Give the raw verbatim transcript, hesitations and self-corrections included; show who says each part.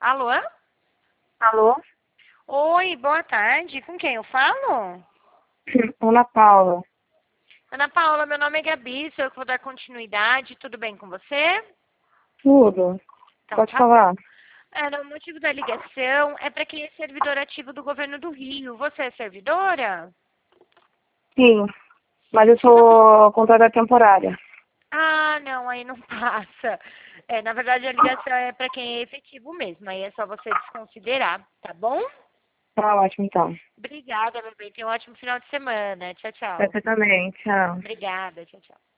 Speaker 1: Alô?
Speaker 2: Alô?
Speaker 1: Oi, boa tarde. Com quem eu falo?
Speaker 2: Ana Paula.
Speaker 1: Ana Paula, meu nome é Gabi, sou eu que vou dar continuidade. Tudo bem com você?
Speaker 2: Tudo.
Speaker 1: Então,
Speaker 2: Pode
Speaker 1: tá bom.
Speaker 2: falar.
Speaker 1: É, o motivo da ligação é para quem é servidor ativo do governo do Rio. Você é servidora?
Speaker 2: Sim, mas eu
Speaker 1: Se você...
Speaker 2: sou contratada temporária.
Speaker 1: Ah, não, aí não passa. É, na verdade, a ligação é para quem é efetivo mesmo. Aí é só você desconsiderar, tá bom?
Speaker 2: Tá ótimo, então.
Speaker 1: Obrigada, meu bem. Tenha um ótimo final de semana. Tchau, tchau.
Speaker 2: Você também. Tchau.
Speaker 1: Obrigada. Tchau, tchau.